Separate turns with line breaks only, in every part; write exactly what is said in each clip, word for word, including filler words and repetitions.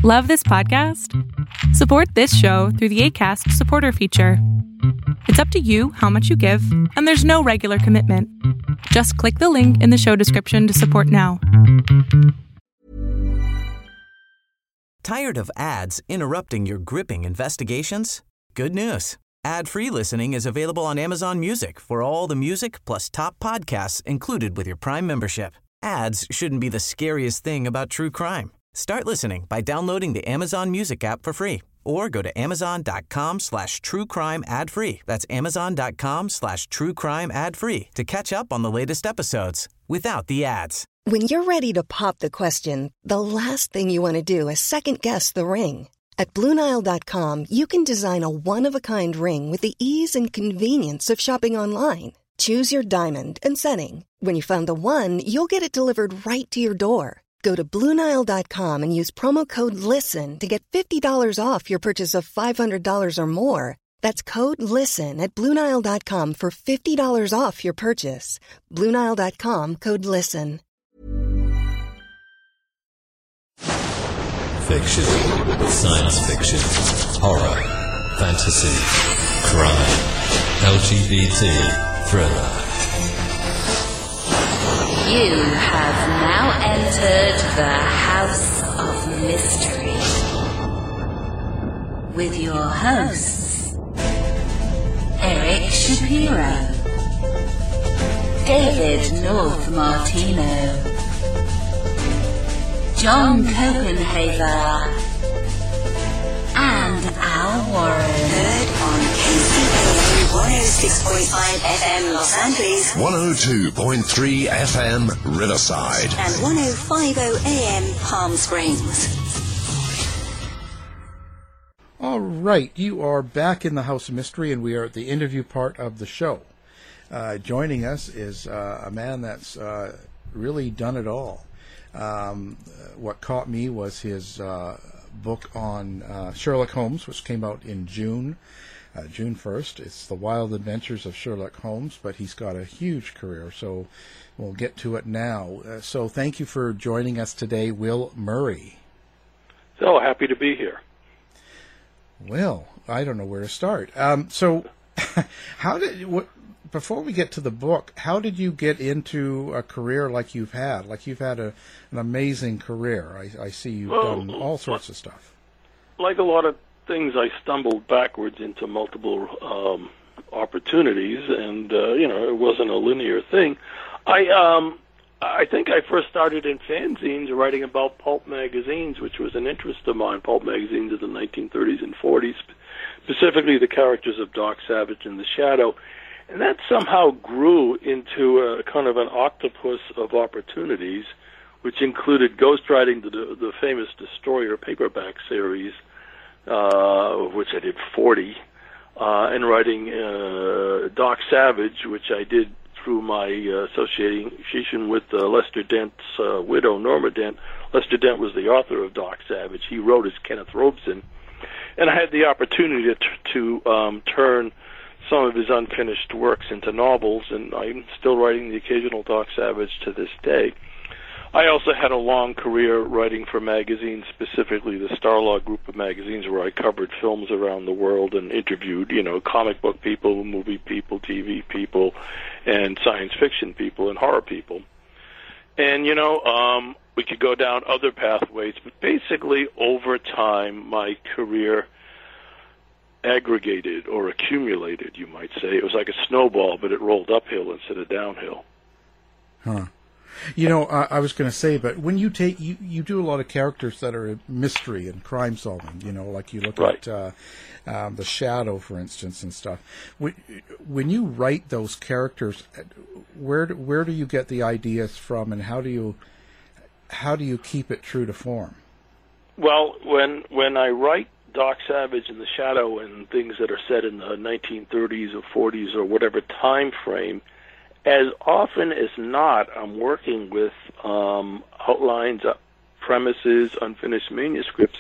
Love this podcast? Support this show through the Acast supporter feature. It's up to you how much you give, and there's no regular commitment. Just click the link in the show description to support now.
Tired of ads interrupting your gripping investigations? Good news. Ad-free listening is available on Amazon Music for all the music plus top podcasts included with your Prime membership. Ads shouldn't be the scariest thing about true crime. Start listening by downloading the Amazon Music app for free or go to amazon.com slash true crime ad free. That's amazon.com slash true crime ad free to catch up on the latest episodes without the ads.
When you're ready to pop the question, the last thing you want to do is second guess the ring. At Blue Nile dot com, you can design a one-of-a-kind ring with the ease and convenience of shopping online. Choose your diamond and setting. When you find the one, you'll get it delivered right to your door. Go to Blue Nile dot com and use promo code LISTEN to get fifty dollars off your purchase of five hundred dollars or more. That's code LISTEN at Blue Nile dot com for fifty dollars off your purchase. Blue Nile dot com, code LISTEN.
Fiction, science fiction, horror, fantasy, crime, L G B T, thriller.
You have now entered the House of Mystery with your hosts, Eric Shapiro, David North Martino, John Copenhaver, and Al Warren.
Heard on K C A one oh six point five F M Los Angeles,
one oh two point three F M Riverside,
and ten fifty A M Palm Springs.
All right, you are back in the House of Mystery, and we are at the interview part of the show. Uh, joining us is uh, a man that's uh, really done it all. Um, what caught me was his uh, book on uh, Sherlock Holmes, which came out in June, uh, June first. It's The Wild Adventures of Sherlock Holmes, but he's got a huge career, so we'll get to it now. Uh, so thank you for joining us today, Will Murray.
So happy to be here.
Well, I don't know where to start. Um, so how did... what? Before we get to the book, how did you get into a career like you've had? Like you've had a, an amazing career. I, I see you've
well,
done all sorts of stuff.
Like a lot of things, I stumbled backwards into multiple um, opportunities, and uh, you know, it wasn't a linear thing. I um, I think I first started in fanzines, writing about pulp magazines, which was an interest of mine. Pulp magazines of the nineteen thirties and forties, specifically the characters of Doc Savage and the Shadow. And that somehow grew into a kind of an octopus of opportunities, which included ghostwriting the, the famous Destroyer paperback series, uh, of which I did forty, uh, and writing uh, Doc Savage, which I did through my uh, association with uh, Lester Dent's uh, widow, Norma Dent. Lester Dent was the author of Doc Savage. He wrote as Kenneth Robeson. And I had the opportunity to, to um, turn some of his unfinished works into novels, and I'm still writing the occasional Doc Savage to this day. I also had a long career writing for magazines, specifically the Starlog group of magazines, where I covered films around the world and interviewed, you know, comic book people, movie people, T V people, and science fiction people and horror people. And, you know, um, we could go down other pathways, but basically over time my career aggregated or accumulated, you might say. It was like a snowball, but it rolled uphill instead of downhill.
Huh. You know, I, I was going to say, but when you take, you, you do a lot of characters that are mystery and crime solving, you know, like you look
right.
at uh, um, The Shadow, for instance, and stuff. When, when you write those characters, where do, where do you get the ideas from, and how do you how do you keep it true to form?
Well, when when I write Doc Savage and The Shadow and things that are set in the nineteen thirties or forties or whatever time frame, as often as not, I'm working with um, outlines, uh, premises, unfinished manuscripts.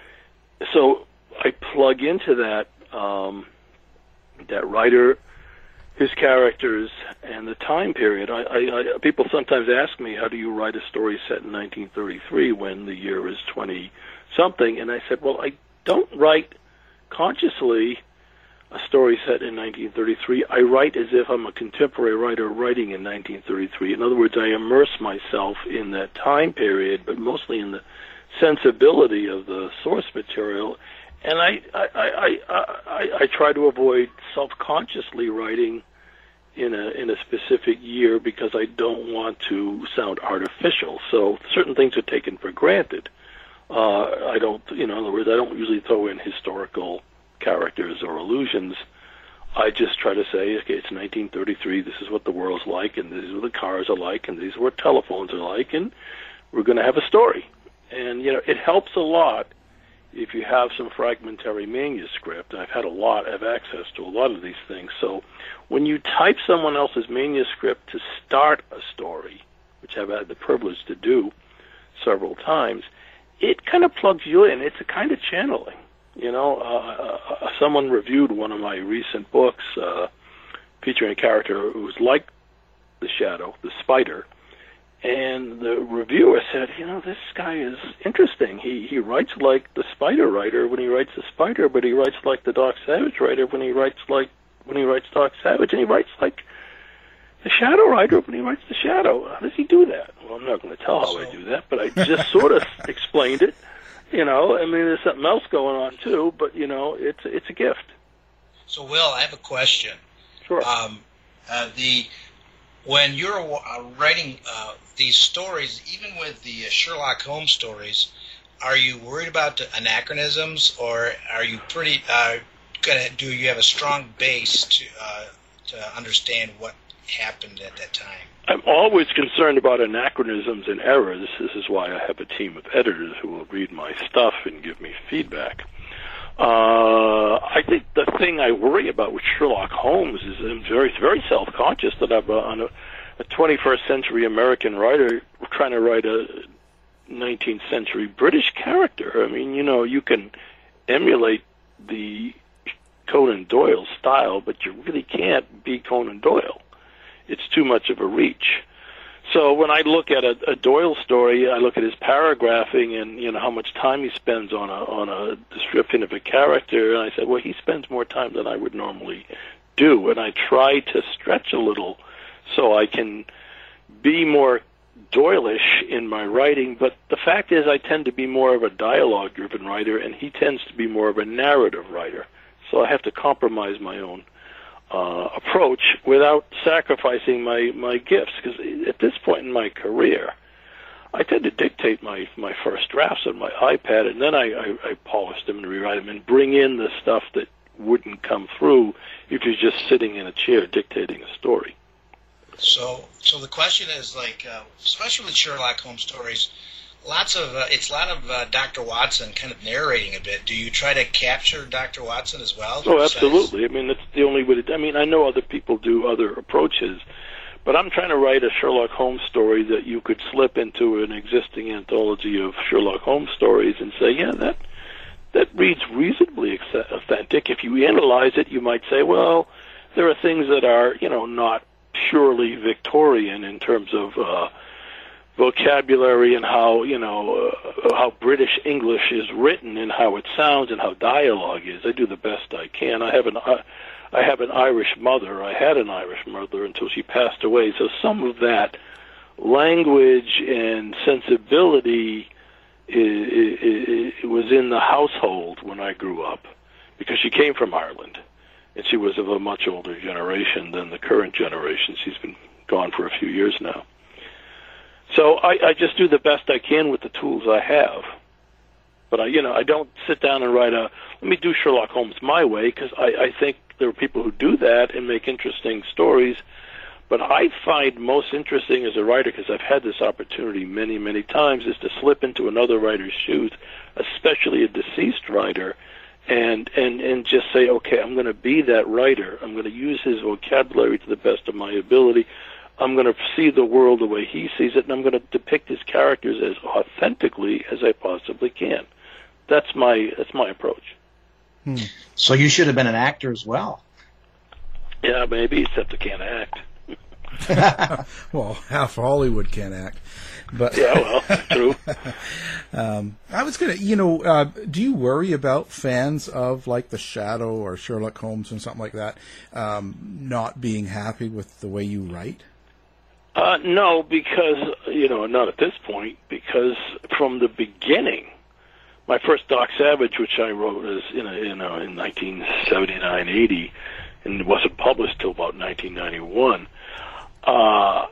So I plug into that um, that writer, his characters, and the time period. I, I, I, people sometimes ask me, how do you write a story set in nineteen thirty-three when the year is twenty something, and I said, well, I don't write consciously a story set in nineteen thirty-three. I write as if I'm a contemporary writer writing in nineteen thirty-three. In other words, I immerse myself in that time period, but mostly in the sensibility of the source material. And I, I, I, I, I, I try to avoid self-consciously writing in a in a specific year because I don't want to sound artificial. So certain things are taken for granted. Uh, I don't, you know, in other words, I don't usually throw in historical characters or allusions. I just try to say, okay, it's nineteen thirty-three, this is what the world's like, and this is what the cars are like, and these are what telephones are like, and we're going to have a story. And, you know, it helps a lot if you have some fragmentary manuscript. I've had a lot, I have access to a lot of these things. So when you type someone else's manuscript to start a story, which I've had the privilege to do several times, it kind of plugs you in. It's a kind of channeling. You know, uh, uh, someone reviewed one of my recent books uh, featuring a character who was like the Shadow, the Spider, and the reviewer said, you know, this guy is interesting. He he writes like the Spider writer when he writes the Spider, but he writes like the Doc Savage writer when he writes like when he writes Doc Savage, and he writes like the Shadow writer when he writes the Shadow. How does he do that? Well, I'm not going to tell how I do that, but I just sort of explained it. You know, I mean, there's something else going on too, but you know, it's it's a gift.
So, Will, I have a question.
Sure.
Um, uh, the when you're uh, writing uh, these stories, even with the uh, Sherlock Holmes stories, are you worried about the anachronisms, or are you pretty uh, gonna do you have a strong base to uh, to understand what happened at that time?
I'm always concerned about anachronisms and errors. This is why I have a team of editors who will read my stuff and give me feedback. Uh, I think the thing I worry about with Sherlock Holmes is I'm very, very self-conscious that I'm a, a twenty-first century American writer trying to write a nineteenth century British character. I mean, you know, you can emulate the Conan Doyle style, but you really can't be Conan Doyle. It's too much of a reach. So when I look at a, a Doyle story, I look at his paragraphing and, you know, how much time he spends on a on a description of a character, and I said, well, he spends more time than I would normally do, and I try to stretch a little so I can be more Doyle-ish in my writing, but the fact is I tend to be more of a dialogue-driven writer, and he tends to be more of a narrative writer. So I have to compromise my own Uh, approach without sacrificing my, my gifts, because at this point in my career, I tend to dictate my, my first drafts on my iPad, and then I, I, I polish them and rewrite them and bring in the stuff that wouldn't come through if you're just sitting in a chair dictating a story.
So, so the question is, like, uh, especially with Sherlock Holmes stories, lots of uh, it's a lot of uh, Doctor Watson kind of narrating a bit. Do you try to capture Doctor Watson as well?
Oh, absolutely. I mean, that's the only way to. I mean, I know other people do other approaches, but I'm trying to write a Sherlock Holmes story that you could slip into an existing anthology of Sherlock Holmes stories and say, yeah, that that reads reasonably authentic. If you analyze it, you might say, well, there are things that are, you know, not purely Victorian in terms of uh, vocabulary and how, you know, uh, how British English is written and how it sounds and how dialogue is. I do the best I can. I have an uh, I have an Irish mother. I had an Irish mother until she passed away. So some of that language and sensibility is, is, is, was in the household when I grew up, because she came from Ireland, and she was of a much older generation than the current generation. She's been gone for a few years now. So I, I just do the best I can with the tools I have. But, I, you know, I don't sit down and write a, let me do Sherlock Holmes my way, because I, I think there are people who do that and make interesting stories. But I find most interesting as a writer, because I've had this opportunity many, many times, is to slip into another writer's shoes, especially a deceased writer, and, and, and just say, okay, I'm going to be that writer. I'm going to use his vocabulary to the best of my ability. I'm going to see the world the way he sees it, and I'm going to depict his characters as authentically as I possibly can. That's my that's my approach.
Hmm. So you should have been an actor as well.
Yeah, maybe, except I can't act.
Well, half Hollywood can't act. But
yeah, well, true.
um, I was gonna, you know, uh, do you worry about fans of like The Shadow or Sherlock Holmes and something like that um, not being happy with the way you write?
Uh, no, because you know, not at this point. Because from the beginning, my first Doc Savage, which I wrote is in a, you know in nineteen seventy-nine eighty, and it wasn't published till about nineteen ninety-one. Uh,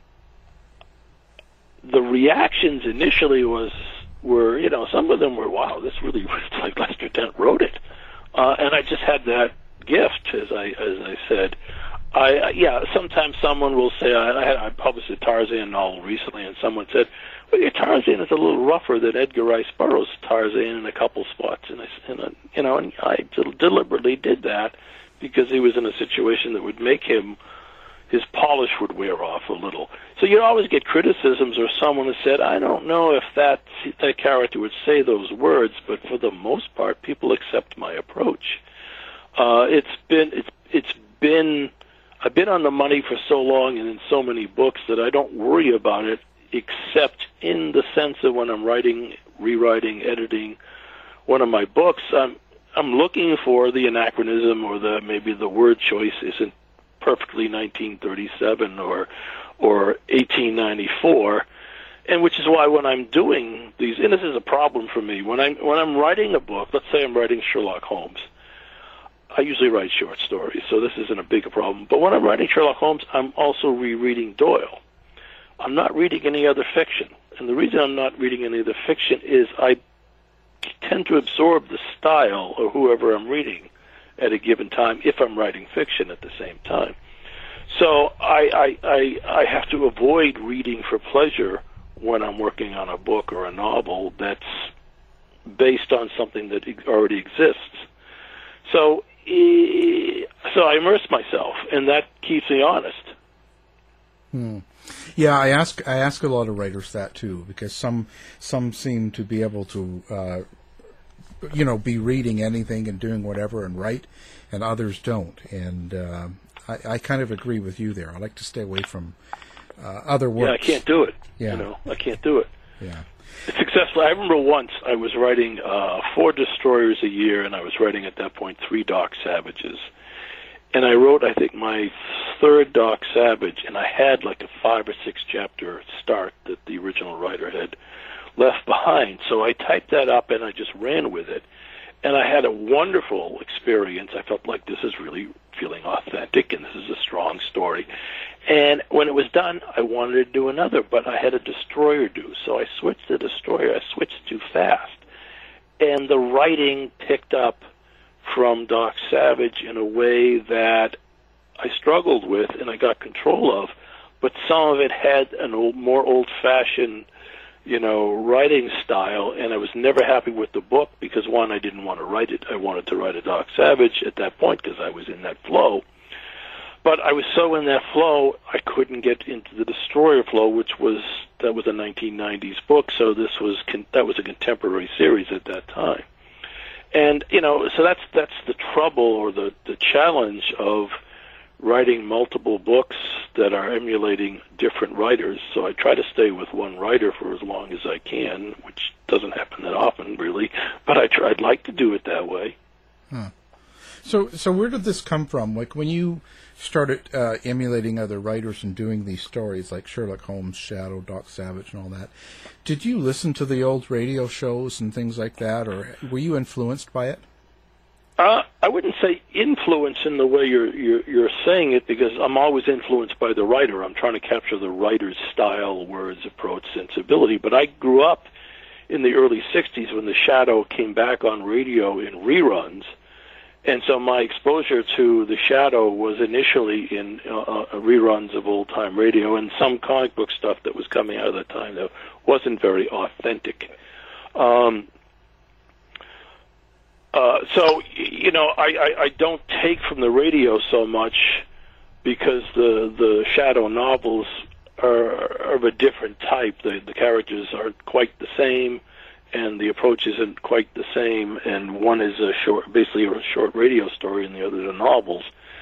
the reactions initially was were you know some of them were, wow, this really was like Lester Dent wrote it, uh, and I just had that gift, as I as I said. I uh, yeah, sometimes someone will say, I, I, had, I published a Tarzan novel recently, and someone said, well, your Tarzan is a little rougher than Edgar Rice Burroughs' Tarzan in a couple spots, and I and, uh, you know, and I del- deliberately did that because he was in a situation that would make him, his polish would wear off a little. So you'd always get criticisms, or someone who said, I don't know if that that character would say those words, but for the most part, people accept my approach. Uh, it's been it's it's been I've been on the money for so long and in so many books that I don't worry about it, except in the sense of when I'm writing, rewriting, editing one of my books, I'm I'm looking for the anachronism, or the maybe the word choice isn't perfectly nineteen thirty-seven or or eighteen ninety-four, and which is why when I'm doing these, and this is a problem for me, when I'm when I'm writing a book, let's say I'm writing Sherlock Holmes, I usually write short stories, so this isn't a big problem. But when I'm writing Sherlock Holmes, I'm also rereading Doyle. I'm not reading any other fiction, and the reason I'm not reading any other fiction is I tend to absorb the style of whoever I'm reading at a given time, if I'm writing fiction at the same time. So I, I, I, I have to avoid reading for pleasure when I'm working on a book or a novel that's based on something that already exists. So, so I immerse myself, and that keeps me honest.
Hmm. Yeah, I ask I ask a lot of writers that too, because some some seem to be able to, uh, you know, be reading anything and doing whatever and write, and others don't. And uh, I, I kind of agree with you there. I like to stay away from uh, other works.
Yeah, I can't do it.
Yeah.
You know, I can't do it.
Yeah.
Successful. I remember once I was writing uh, four destroyers a year, and I was writing at that point three Doc Savages. And I wrote, I think, my third Doc Savage, and I had like a five or six chapter start that the original writer had left behind. So I typed that up, and I just ran with it. And I had a wonderful experience. I felt like this is really feeling authentic, and this is a strong story. And when it was done, I wanted to do another, but I had a destroyer due. So I switched to destroyer. I switched too fast. And the writing picked up from Doc Savage in a way that I struggled with and I got control of, but some of it had an old, more old-fashioned, you know, writing style, and I was never happy with the book because, one, I didn't want to write it. I wanted to write a Doc Savage at that point because I was in that flow. But I was so in that flow, I couldn't get into the Destroyer flow, which was, that was a nineteen nineties book, so this was, con- that was a contemporary series at that time. And, you know, so that's that's the trouble or the, the challenge of writing multiple books that are emulating different writers. So I try to stay with one writer for as long as I can, which doesn't happen that often, really. But I try, I'd like to do it that way.
Huh. So, so where did this come from? Like when you started uh, emulating other writers and doing these stories like Sherlock Holmes, Shadow, Doc Savage, and all that, did you listen to the old radio shows and things like that, or were you influenced by it?
Uh, I wouldn't say influence in the way you're, you're you're saying it, because I'm always influenced by the writer. I'm trying to capture the writer's style, words, approach, sensibility. But I grew up in the early sixties when The Shadow came back on radio in reruns. And so my exposure to The Shadow was initially in uh, uh, reruns of old-time radio and some comic book stuff that was coming out of that time that wasn't very authentic. Um, uh, so, you know, I, I, I don't take from the radio so much because the the Shadow novels are, are of a different type. The, the characters aren't quite the same, and the approach isn't quite the same, and one is a short, basically a short radio story, and the other are novels.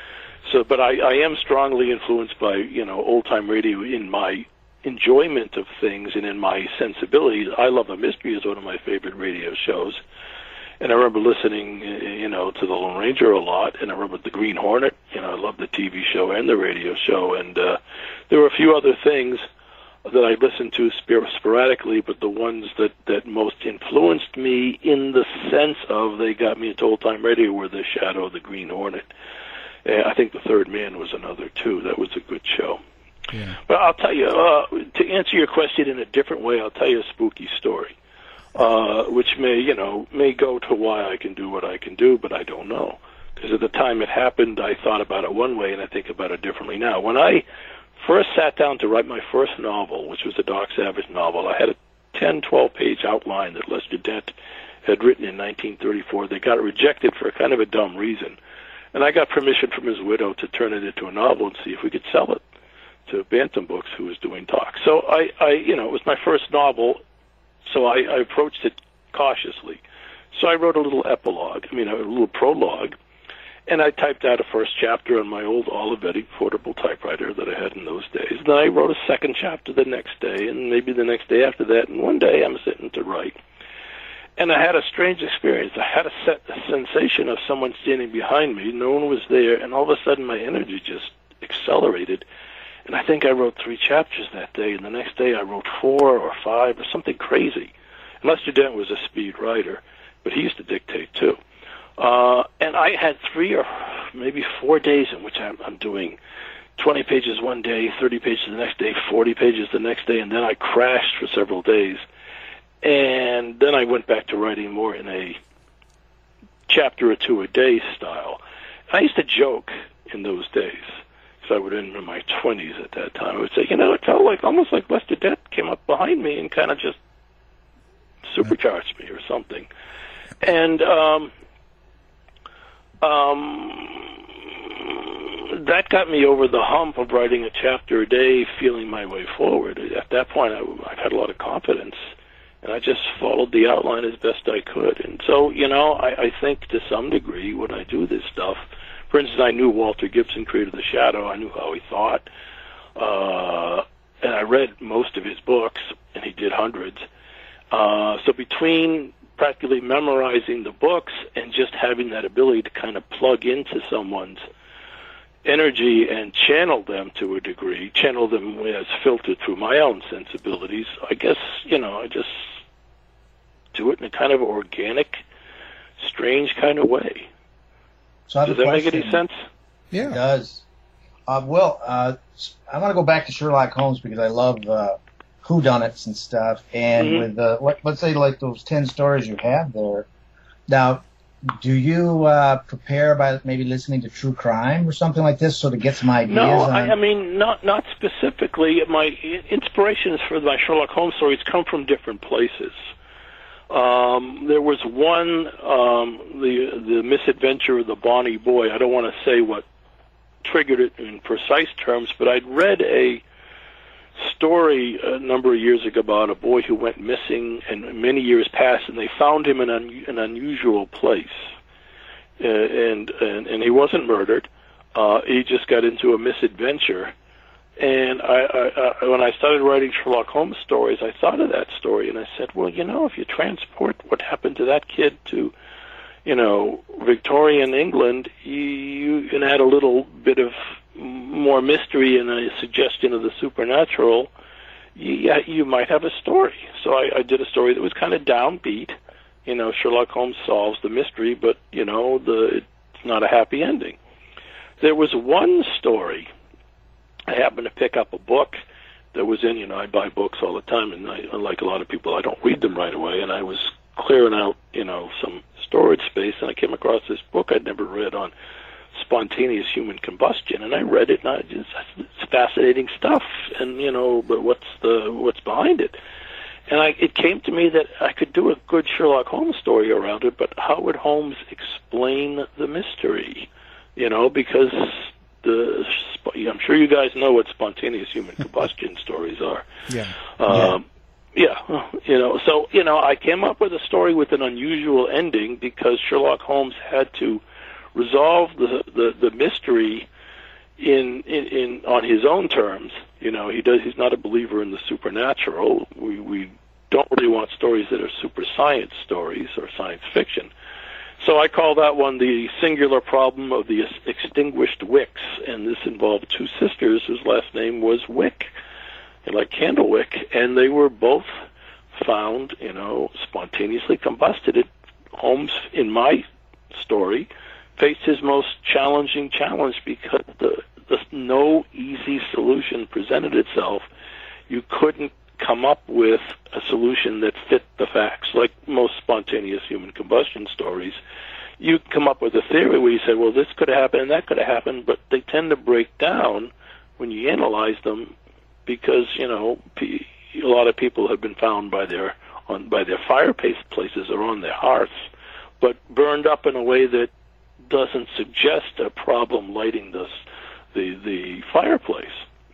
So, but I, I am strongly influenced by, you know, old-time radio in my enjoyment of things and in my sensibilities. I Love a Mystery is one of my favorite radio shows. And I remember listening, you know, to the Lone Ranger a lot, and I remember the Green Hornet. You know, I loved the T V show and the radio show, and uh, there were a few other things that I listened to spor- sporadically, but the ones that, that most influenced me in the sense of they got me into old-time radio were The Shadow, the Green Hornet. Uh, I think The Third Man was another, too. That was a good show.
Yeah.
But I'll tell you, uh, to answer your question in a different way, I'll tell you a spooky story. Uh, which may, you know, may go to why I can do what I can do, but I don't know. Because at the time it happened, I thought about it one way, and I think about it differently now. When I first sat down to write my first novel, which was a Doc Savage novel, I had a ten, twelve-page outline that Lester Dent had written in nineteen thirty-four. They got rejected for kind of a dumb reason. And I got permission from his widow to turn it into a novel and see if we could sell it to Bantam Books, who was doing Doc. So I, I you know, it was my first novel. So I, I approached it cautiously. So I wrote a little epilogue, I mean, a little prologue, and I typed out a first chapter on my old Olivetti portable typewriter that I had in those days. Then I wrote a second chapter the next day, and maybe the next day after that, and one day I'm sitting to write. And I had a strange experience. I had a, set, a sensation of someone standing behind me. No one was there, and all of a sudden my energy just accelerated. And I think I wrote three chapters that day, and the next day I wrote four or five or something crazy. And Lester Dent was a speed writer, but he used to dictate too. Uh, and I had three or maybe four days in which I'm, I'm doing twenty pages one day, thirty pages the next day, forty pages the next day, and then I crashed for several days. And then I went back to writing more in a chapter or two a day style. I used to joke in those days. So I would end in my twenties at that time. I would say, you know, it felt like almost like Lester Dent came up behind me and kind of just supercharged me or something. And um, um, that got me over the hump of writing a chapter a day, feeling my way forward. At that point, I, I had a lot of confidence, and I just followed the outline as best I could. And so, you know, I, I think to some degree when I do this stuff, for instance, I knew Walter Gibson created The Shadow. I knew how he thought. Uh, and I read most of his books, and he did hundreds. Uh, so between practically memorizing the books and just having that ability to kind of plug into someone's energy and channel them to a degree, channel them as filtered through my own sensibilities, I guess, you know, I just do it in a kind of organic, strange kind of way.
So I have
Does
a
that make
question.
any sense?
Yeah.
It does. Uh, well, uh, I want to go back to Sherlock Holmes because I love uh, whodunits and stuff. And
Mhm.
with uh, let, let's say like those ten stories you have there. Now, do you uh, prepare by maybe listening to true crime or something like this, so to get some ideas?
No,
on...
I, I mean not not specifically. My inspirations for my Sherlock Holmes stories come from different places. Um, there was one, um, the the misadventure of the Bonnie Boy. I don't want to say what triggered it in precise terms, but I'd read a story a number of years ago about a boy who went missing, and many years passed, and they found him in an, an unusual place, uh, and, and and he wasn't murdered. Uh, he just got into a misadventure. And I, I, I, when I started writing Sherlock Holmes stories, I thought of that story, and I said, well, you know, if you transport what happened to that kid to, you know, Victorian England, you, you can add a little bit of more mystery and a suggestion of the supernatural, you, you might have a story. So I, I did a story that was kind of downbeat. You know, Sherlock Holmes solves the mystery, but, you know, the it's not a happy ending. There was one story. I happened to pick up a book that was in, you know, I buy books all the time, and I, unlike a lot of people, I don't read them right away, and I was clearing out, you know, some storage space, and I came across this book I'd never read on spontaneous human combustion, and I read it, and I just, it's fascinating stuff, and, you know, but what's the, what's behind it? And I, it came to me that I could do a good Sherlock Holmes story around it, but how would Holmes explain the mystery? You know, because the I'm sure you guys know what spontaneous human combustion stories are.
Yeah.
Um, yeah. yeah. You know, so, you know, I came up with a story with an unusual ending because Sherlock Holmes had to resolve the, the, the mystery in, in in on his own terms. You know, he does. He's not a believer in the supernatural. We we don't really want stories that are super science stories or science fiction. So I call that one the singular problem of the extinguished wicks, and this involved two sisters whose last name was Wick, like Candlewick, and they were both found, you know, spontaneously combusted. Holmes, in my story, faced his most challenging challenge because the, the no easy solution presented itself. You couldn't come up with a solution that fit the facts. Like most spontaneous human combustion stories, you come up with a theory where you say, well, this could have happened and that could have happened, but they tend to break down when you analyze them because, you know, a lot of people have been found by their on by their fireplaces or on their hearths, but burned up in a way that doesn't suggest a problem lighting this, the the fireplace.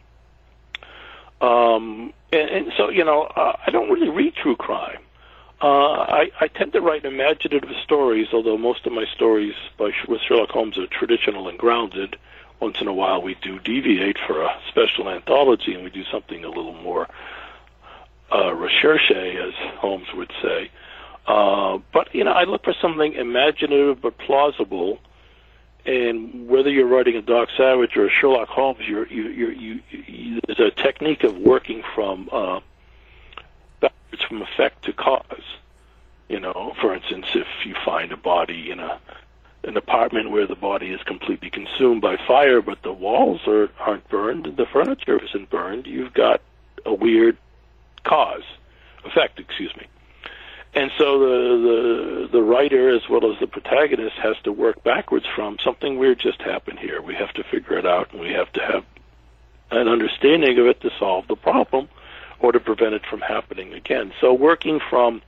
Um, and, and so, you know, uh, I don't really read true crime. Uh, I, I tend to write imaginative stories, although most of my stories by, with Sherlock Holmes are traditional and grounded. Once in a while we do deviate for a special anthology, and we do something a little more uh, recherche, as Holmes would say. Uh, but, you know, I look for something imaginative but plausible. And whether you're writing a Doc Savage or a Sherlock Holmes, you're, you, you, you, you, there's a technique of working from uh, backwards from effect to cause. You know, for instance, if you find a body in a an apartment where the body is completely consumed by fire, but the walls are, aren't burned and the furniture isn't burned, you've got a weird cause, effect, excuse me. And so the, the the writer, as well as the protagonist, has to work backwards from something weird just happened here. We have to figure it out, and we have to have an understanding of it to solve the problem or to prevent it from happening again. So working from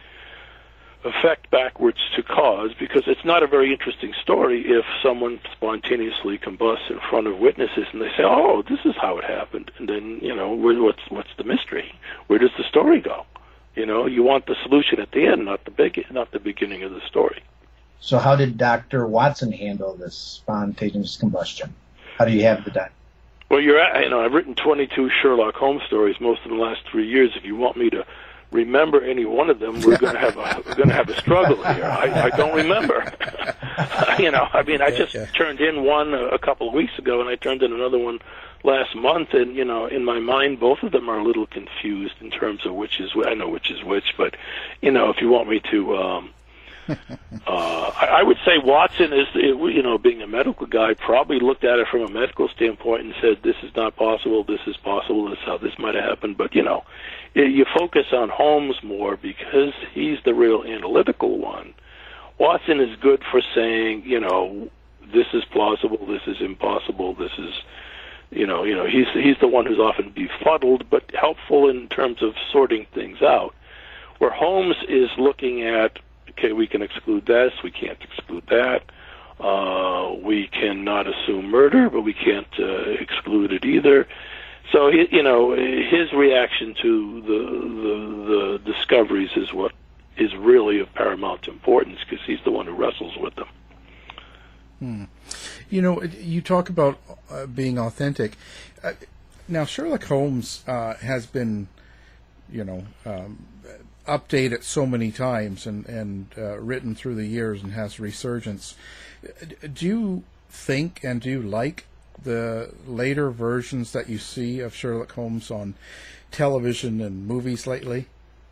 effect backwards to cause, because it's not a very interesting story if someone spontaneously combusts in front of witnesses and they say, oh, this is how it happened. And then, you know, what's what's the mystery? Where does the story go? You know, you want the solution at the end, not the big, not the beginning of the story.
So how did Doctor Watson handle this spontaneous combustion? How do you have the done?
Well, you're at, you know, I've written twenty-two Sherlock Holmes stories, most in the last three years. If you want me to remember any one of them, we're going to have a we're going to have a struggle here. I, I don't remember. you know, I mean, I just yeah, yeah. turned in one a, a couple of weeks ago, and I turned in another one last month, and you know, in my mind, both of them are a little confused in terms of which is I know which is which, but you know, if you want me to, um, uh, I, I would say Watson is, you know, being a medical guy, probably looked at it from a medical standpoint and said, "This is not possible. This is possible. This is how this might have happened." But you know, you focus on Holmes more because he's the real analytical one. Watson is good for saying, you know, this is plausible. This is impossible. This is You know, you know, he's he's the one who's often befuddled, but helpful in terms of sorting things out. Where Holmes is looking at, okay, we can exclude this, we can't exclude that. Uh, we cannot assume murder, but we can't uh, exclude it either. So, he, you know, his reaction to the, the the discoveries is what is really of paramount importance, because he's the one who wrestles with them.
Hmm. You know, you talk about uh, being authentic. Uh, now, Sherlock Holmes uh, has been, you know, um, updated so many times and, and uh, written through the years and has resurgence. Do you think and do you like the later versions that you see of Sherlock Holmes on television and movies lately?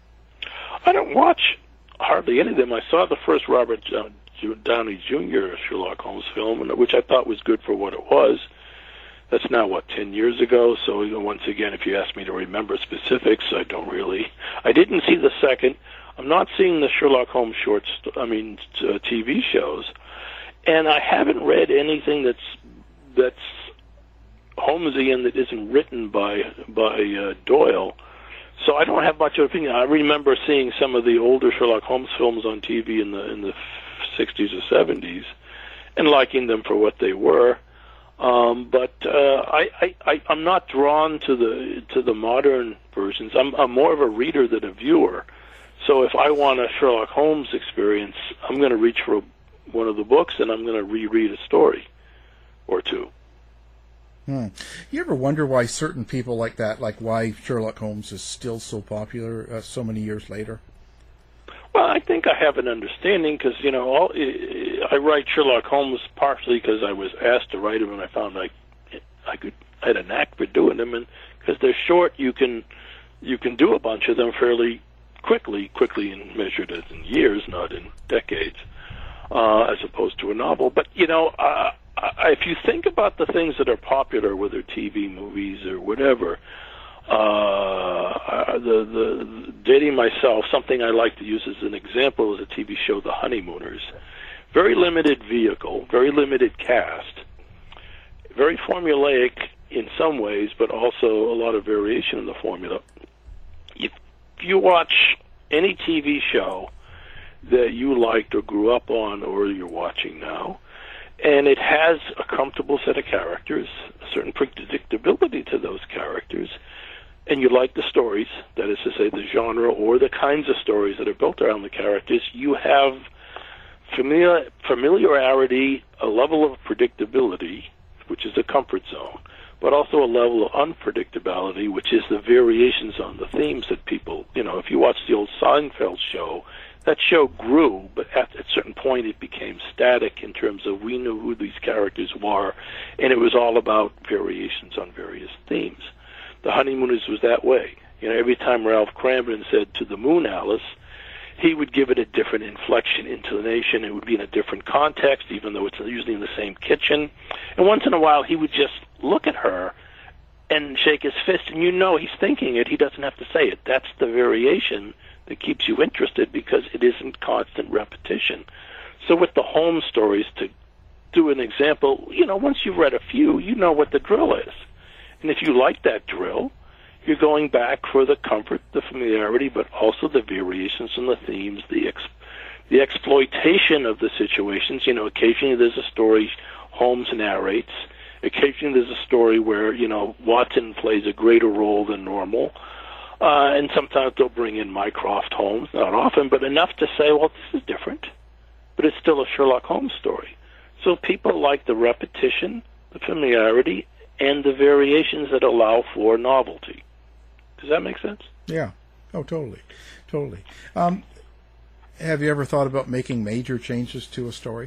I don't watch hardly any of them. I saw the first Robert uh, Downey Junior Sherlock Holmes film, which I thought was good for what it was. That's now, what, ten years ago? So once again, if you ask me to remember specifics, I don't really. I didn't see the second. I'm not seeing the Sherlock Holmes shorts, I mean, uh, T V shows. And I haven't read anything that's that's Holmesian that isn't written by, by uh, Doyle. So I don't have much of an opinion. I remember seeing some of the older Sherlock Holmes films on T V in the in the sixties or seventies, and liking them for what they were. Um, but uh, I, I, I, I'm not drawn to the to the modern versions. I'm, I'm more of a reader than a viewer. So if I want a Sherlock Holmes experience, I'm going to reach for one of the books, and I'm going to reread a story or two.
Hmm. You ever wonder why certain people like that, like why Sherlock Holmes is still so popular uh, so many years later?
Well, I think I have an understanding because, you know, all, I write Sherlock Holmes partially because I was asked to write him, and I found I, I could I had a knack for doing them, and because they're short, you can you can do a bunch of them fairly quickly, quickly and measured as in years, not in decades, uh, as opposed to a novel. But, you know, uh, if you think about the things that are popular, whether T V, movies, or whatever, uh, the, the dating myself, something I like to use as an example is a T V show, The Honeymooners. Very limited vehicle, very limited cast, very formulaic in some ways, but also a lot of variation in the formula. If you watch any T V show that you liked or grew up on or you're watching now, and it has a comfortable set of characters, a certain predictability to those characters, and you like the stories, that is to say the genre or the kinds of stories that are built around the characters, you have familiar, familiarity, a level of predictability, which is a comfort zone, but also a level of unpredictability, which is the variations on the themes that people, you know, if you watch the old Seinfeld show, that show grew, but at a certain point it became static in terms of we knew who these characters were, and it was all about variations on various themes. The Honeymooners was that way. You know, every time Ralph Cramden said "to the moon, Alice," he would give it a different inflection, intonation. It would be in a different context, even though it's usually in the same kitchen. And once in a while, he would just look at her and shake his fist, and you know he's thinking it. He doesn't have to say it. That's the variation that keeps you interested because it isn't constant repetition. So with the Holmes stories, to do an example, you know, once you've read a few, you know what the drill is. And if you like that drill, you're going back for the comfort, the familiarity, but also the variations in the themes, the ex- the exploitation of the situations. You know, occasionally there's a story Holmes narrates. Occasionally there's a story where, you know, Watson plays a greater role than normal. Uh, and sometimes they'll bring in Mycroft Holmes, not often, but enough to say, well, this is different. But it's still a Sherlock Holmes story. So people like the repetition, the familiarity, and the variations that allow for novelty. Does that make sense?
Yeah. Oh, totally. Totally. Um, have you ever thought about making major changes to a story?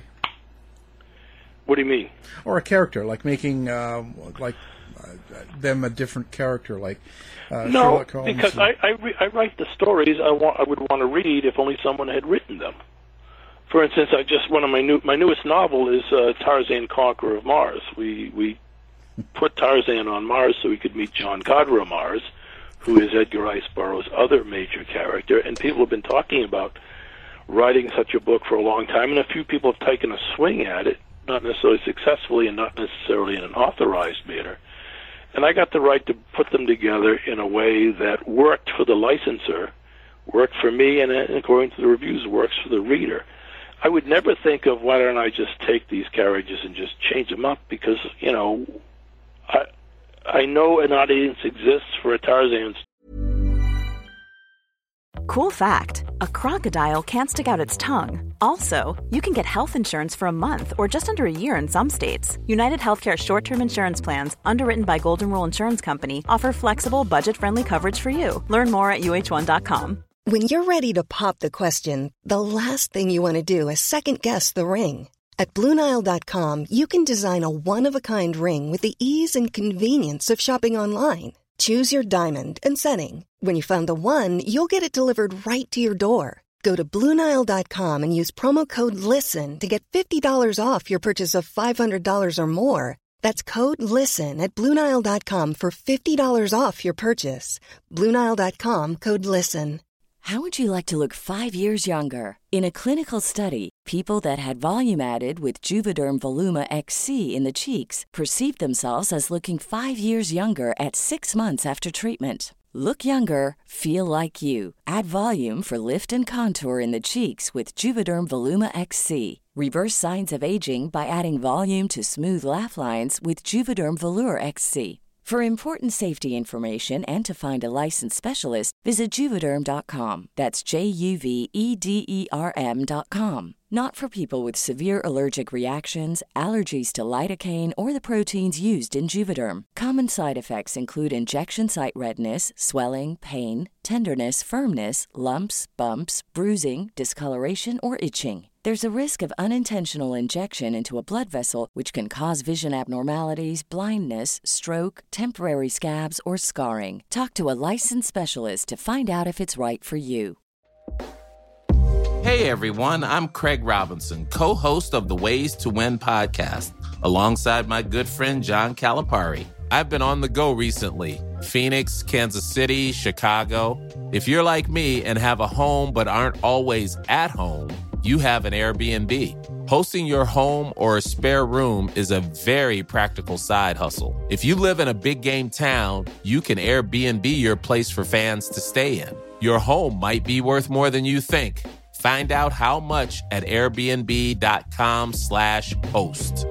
What do you mean?
Or a character, like making uh, like uh, them a different character, like uh,
no,
Sherlock Holmes.
because
and...
I I, re- I write the stories I want I would want to read if only someone had written them. For instance, I just one of my new my newest novel is uh, Tarzan, Conqueror of Mars. We we put Tarzan on Mars so we could meet John Carter of Mars, who is Edgar Rice Burroughs' other major character, and people have been talking about writing such a book for a long time, and a few people have taken a swing at it, not necessarily successfully and not necessarily in an authorized manner. And I got the right to put them together in a way that worked for the licensor, worked for me, and according to the reviews, works for the reader. I would never think of why don't I just take these characters and just change them up, because, you know, I I know an audience exists for a Tarzan.
Cool fact, a crocodile can't stick out its tongue. Also, you can get health insurance for a month or just under a year in some states. United Healthcare short-term insurance plans, underwritten by Golden Rule Insurance Company, offer flexible, budget-friendly coverage for you. Learn more at U H one dot com.
When you're ready to pop the question, the last thing you want to do is second-guess the ring. At Blue Nile dot com, you can design a one-of-a-kind ring with the ease and convenience of shopping online. Choose your diamond and setting. When you find the one, you'll get it delivered right to your door. Go to Blue Nile dot com and use promo code LISTEN to get fifty dollars off your purchase of five hundred dollars or more. That's code LISTEN at Blue Nile dot com for fifty dollars off your purchase. Blue Nile dot com, code LISTEN.
How would you like to look five years younger? In a clinical study, people that had volume added with Juvederm Voluma X C in the cheeks perceived themselves as looking five years younger at six months after treatment. Look younger, feel like you. Add volume for lift and contour in the cheeks with Juvederm Voluma X C. Reverse signs of aging by adding volume to smooth laugh lines with Juvederm Volure X C. For important safety information and to find a licensed specialist, visit Juvederm dot com. That's J U V E D E R M dot com. Not for people with severe allergic reactions, allergies to lidocaine, or the proteins used in Juvederm. Common side effects include injection site redness, swelling, pain, tenderness, firmness, lumps, bumps, bruising, discoloration, or itching. There's a risk of unintentional injection into a blood vessel, which can cause vision abnormalities, blindness, stroke, temporary scabs, or scarring. Talk to a licensed specialist to find out if it's right for you.
Hey everyone, I'm Craig Robinson, co-host of the Ways to Win podcast, alongside my good friend John Calipari. I've been on the go recently. Phoenix, Kansas City, Chicago. If you're like me and have a home but aren't always at home, you have an Airbnb. Hosting your home or a spare room is a very practical side hustle. If you live in a big game town, you can Airbnb your place for fans to stay in. Your home might be worth more than you think. Find out how much at airbnb.com slash host.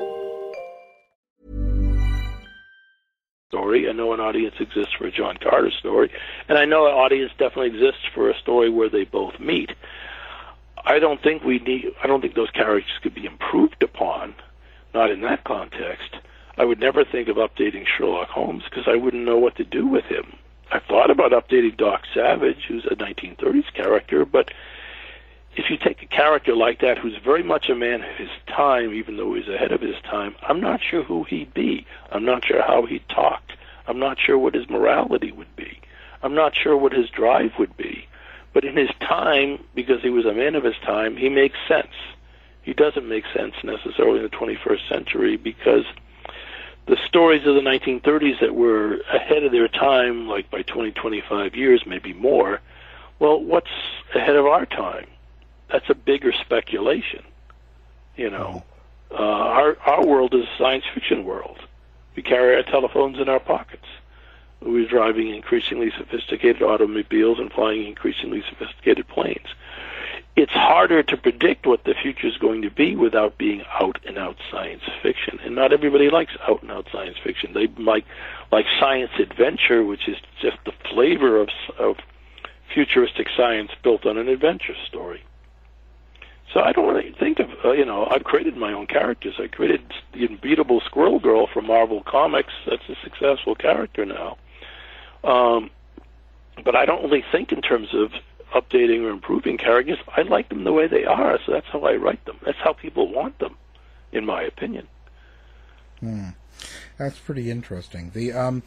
Story. I know an audience exists for a John Carter story, and I know an audience definitely exists for a story where they both meet. I don't think we need. I don't think those characters could be improved upon, not in that context. I would never think of updating Sherlock Holmes because I wouldn't know what to do with him. I've thought about updating Doc Savage, who's a nineteen thirties character, but if you take a character like that who's very much a man of his time, even though he's ahead of his time, I'm not sure who he'd be. I'm not sure how he talked. I'm not sure what his morality would be. I'm not sure what his drive would be. But in his time, because he was a man of his time, he makes sense. He doesn't make sense necessarily in the twenty-first century because the stories of the nineteen thirties that were ahead of their time, like by twenty, twenty-five years, maybe more, well, what's ahead of our time? That's a bigger speculation. You know, uh, our our world is a science fiction world. We carry our telephones in our pockets. We're driving increasingly sophisticated automobiles and flying increasingly sophisticated planes. It's harder to predict what the future is going to be without being out-and-out science fiction. And not everybody likes out-and-out science fiction. They like like science adventure, which is just the flavor of of futuristic science built on an adventure story. So I don't really think of, uh, you know, I've created my own characters. I created the unbeatable Squirrel Girl from Marvel Comics. That's a successful character now. Um, but I don't really think in terms of updating or improving characters. I like them the way they are, so that's how I write them. That's how people want them, in my opinion.
Hmm. That's pretty interesting. The um,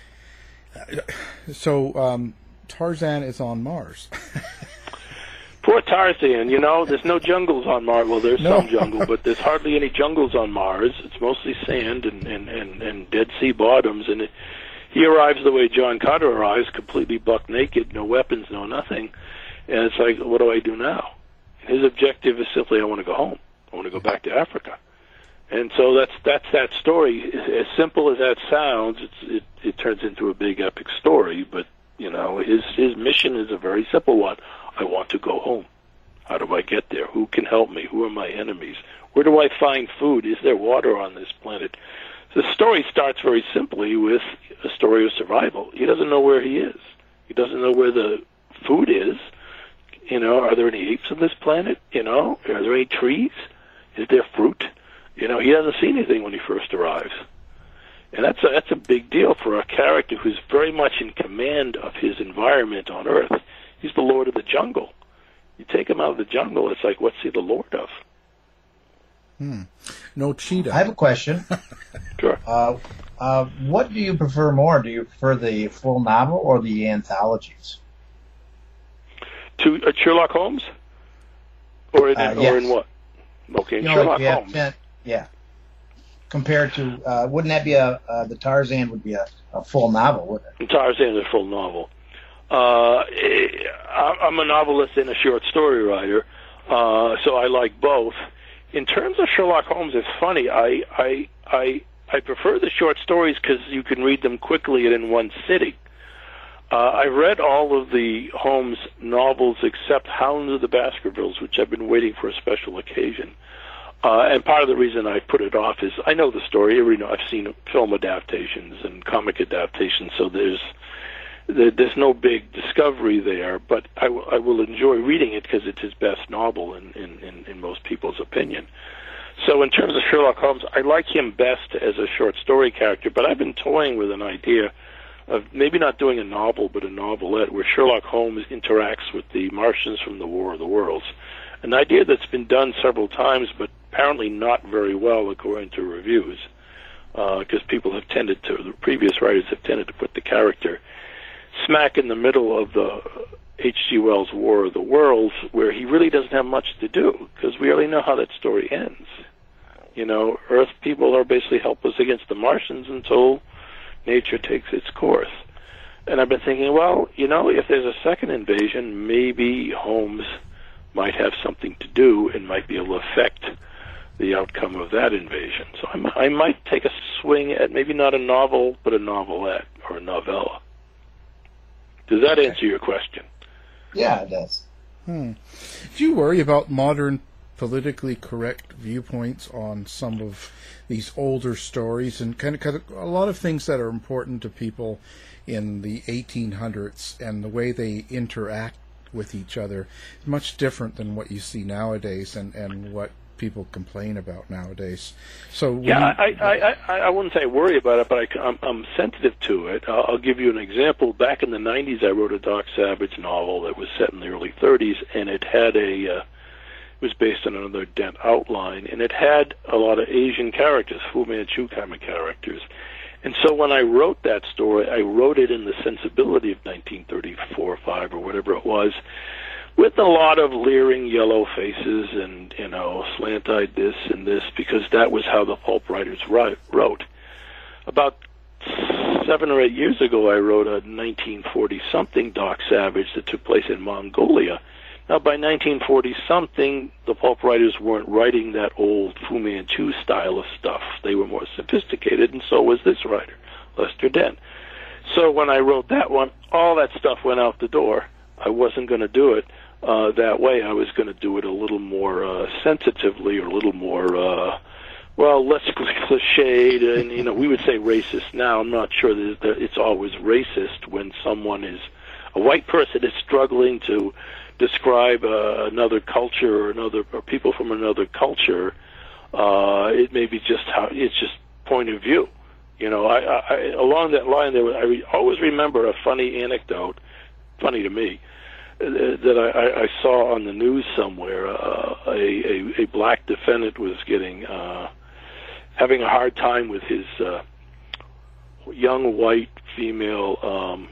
So um, Tarzan is on Mars.
Poor Tarzan, you know, there's no jungles on Mars. Well, there's
no.
some jungle, but there's hardly any jungles on Mars. It's mostly sand and, and, and, and Dead Sea bottoms. And it, he arrives the way John Carter arrives, completely buck naked, no weapons, no nothing. And it's like, what do I do now? His objective is simply, I want to go home. I want to go back to Africa. And so that's that's that story. As simple as that sounds, it's, it, it turns into a big epic story. But, you know, his his mission is a very simple one. I want to go home. How do I get there? Who can help me? Who are my enemies? Where do I find food? Is there water on this planet? The story starts very simply with a story of survival. He doesn't know where he is. He doesn't know where the food is. You know, are there any apes on this planet? You know, are there any trees? Is there fruit? You know, he doesn't see anything when he first arrives. And that's a, that's a big deal for a character who's very much in command of his environment on Earth. He's the Lord of the Jungle. You take him out of the jungle, it's like, what's he the Lord of?
Hmm. No cheetah.
I have a question.
Sure.
Uh, uh, what do you prefer more? Do you prefer the full novel or the anthologies?
To uh, Sherlock Holmes? Or in,
Uh,
or
yes.
in what? Okay, in
You know,
Sherlock
like you have
Holmes.
ten- yeah. Compared to, uh, wouldn't that be a, uh, the Tarzan would be a, a full novel, wouldn't it?
Tarzan is a full novel. Uh, I- I'm a novelist and a short story writer, uh, so I like both. In terms of Sherlock Holmes, it's funny. I I I, I prefer the short stories because you can read them quickly and in one sitting. Uh, I read all of the Holmes novels except Hounds of the Baskervilles, which I've been waiting for a special occasion. Uh, and part of the reason I put it off is I know the story. You know, I've seen film adaptations and comic adaptations, so there's there's no big discovery there, but I, w- I will enjoy reading it because it's his best novel in, in, in, in most people's opinion. So in terms of Sherlock Holmes, I like him best as a short story character, but I've been toying with an idea of maybe not doing a novel, but a novelette where Sherlock Holmes interacts with the Martians from the War of the Worlds. An idea that's been done several times, but apparently not very well according to reviews, because uh, people have tended to, the previous writers have tended to put the character smack in the middle of the H G Wells' War of the Worlds, where he really doesn't have much to do, because we already know how that story ends. You know, Earth people are basically helpless against the Martians until nature takes its course. And I've been thinking, well, you know, if there's a second invasion, maybe Holmes might have something to do and might be able to affect the outcome of that invasion. So I'm, I might take a swing at maybe not a novel, but a novelette or a novella. Does that answer your question?
Yeah, it does.
Hmm. Do you worry about modern politically correct viewpoints on some of these older stories and kind of, kind of a lot of things that are important to people in the eighteen hundreds and the way they interact with each other is much different than what you see nowadays and, and what people complain about nowadays. So
yeah,
you,
I, I, I, I wouldn't say worry about it, but I, I'm, I'm sensitive to it. I'll, I'll give you an example. Back in the nineties, I wrote a Doc Savage novel that was set in the early thirties, and it had a, uh, it was based on another Dent outline, and it had a lot of Asian characters, Fu Manchu kind of characters. And so when I wrote that story, I wrote it in the sensibility of nineteen thirty-four or five or whatever it was, with a lot of leering yellow faces and, you know, slant-eyed this and this, because that was how the pulp writers wrote. About seven or eight years ago, I wrote a nineteen forty-something Doc Savage that took place in Mongolia. Now, by nineteen forty-something, the pulp writers weren't writing that old Fu Manchu style of stuff. They were more sophisticated, and so was this writer, Lester Dent. So when I wrote that one, all that stuff went out the door. I wasn't going to do it uh, that way. I was going to do it a little more uh, sensitively, or a little more, uh, well, less cliched, and, you know, we would say racist now. I'm not sure that it's always racist when someone is, a white person is struggling to describe uh, another culture or another, or people from another culture. Uh, it may be just how, it's just point of view. You know, I, I, along that line, there was, I re- always remember a funny anecdote, funny to me, uh, that I, I saw on the news somewhere. Uh, a, a, a black defendant was getting uh, having a hard time with his uh, young white female um,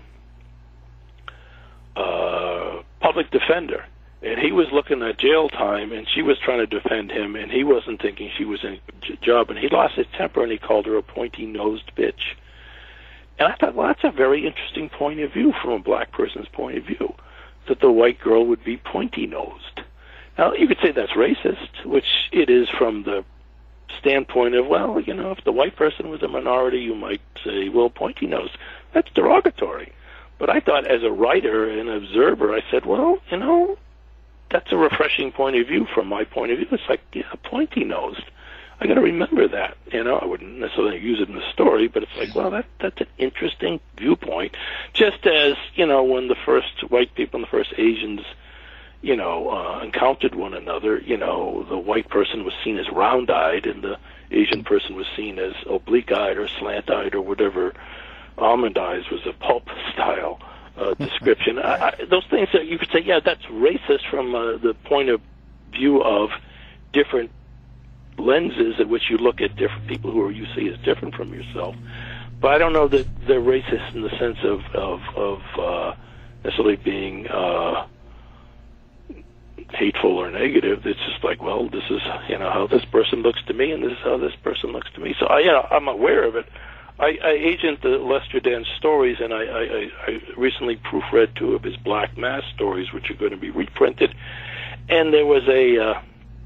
uh, public defender, and he was looking at jail time, and she was trying to defend him, and he wasn't thinking she was in a job, and he lost his temper, and he called her a pointy-nosed bitch. And I thought, well, that's a very interesting point of view from a black person's point of view, that the white girl would be pointy-nosed. Now, you could say that's racist, which it is from the standpoint of, well, you know, if the white person was a minority, you might say, well, pointy-nosed. That's derogatory. But I thought, as a writer and observer, I said, well, you know, that's a refreshing point of view from my point of view. It's like, yeah, pointy-nosed. I got to remember that. You know, I wouldn't necessarily use it in the story, but it's like, well, that that's an interesting viewpoint. Just as, you know, when the first white people and the first Asians, you know, uh, encountered one another, you know, the white person was seen as round-eyed and the Asian person was seen as oblique-eyed or slant-eyed or whatever. Almond eyes was a pulp style uh, description. I, I, those things that you could say, yeah, that's racist from uh, the point of view of different lenses at which you look at different people who are, you see as different from yourself. But I don't know that they're racist in the sense of of, of uh, necessarily being uh, hateful or negative. It's just like, well, this is, you know, how this person looks to me, and this is how this person looks to me. So I, you know, I'm aware of it. I, I agent the Lester Dent stories, and I, I, I recently proofread two of his Black Mass stories, which are going to be reprinted. And there was a uh,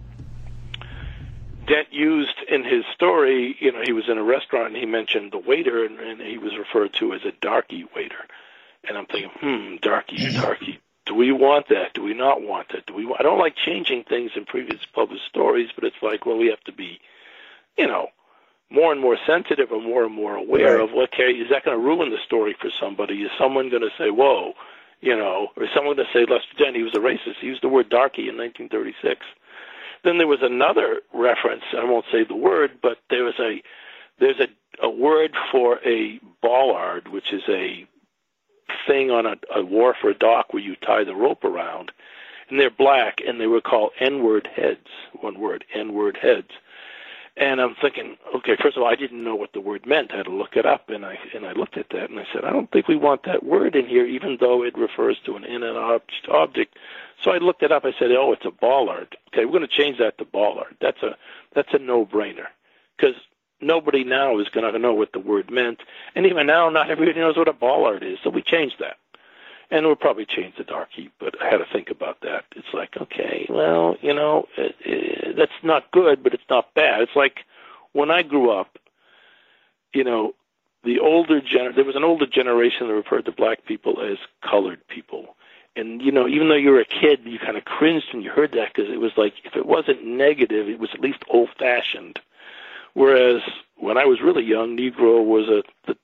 Dent used in his story, you know, he was in a restaurant and he mentioned the waiter, and, and he was referred to as a darky waiter. And I'm thinking, hmm, darky, darky. Do we want that? Do we not want that? Do we? I don't like changing things in previous published stories, but it's like, well, we have to be, you know, more and more sensitive and more and more aware
Right.
of, okay, is that going to ruin the story for somebody? Is someone going to say, whoa, you know, or is someone going to say Lester Dent, he was a racist? He used the word darky in nineteen thirty-six. Then there was another reference, I won't say the word, but there was a, there's a, a word for a bollard, which is a thing on a, a wharf or a dock where you tie the rope around, and they're black, and they were called N-word heads, one word, N-word heads. And I'm thinking, okay, first of all, I didn't know what the word meant. I had to look it up, and I and I looked at that, and I said, I don't think we want that word in here, even though it refers to an inanimate object. So I looked it up. I said, oh, it's a bollard. Okay, we're going to change that to bollard. That's a that's a no-brainer, because nobody now is going to know what the word meant, and even now, not everybody knows what a bollard is. So we changed that. And we'll probably change the darky, but I had to think about that. It's like, okay, well, you know, it, it, that's not good, but it's not bad. It's like when I grew up, you know, the older gener- there was an older generation that referred to black people as colored people. And, you know, even though you were a kid, you kind of cringed when you heard that, because it was like, if it wasn't negative, it was at least old-fashioned. Whereas when I was really young, Negro was a the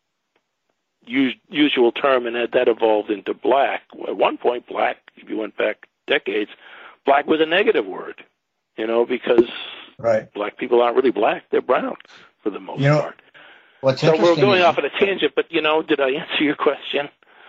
usual term, and that evolved into black. At one point, black, if you went back decades, black was a negative word, you know, because
right.
black people aren't really black. They're brown for the most
you know,
part.
What's
so we're
interesting
going
is,
off on a tangent, but, you know, did I answer your question?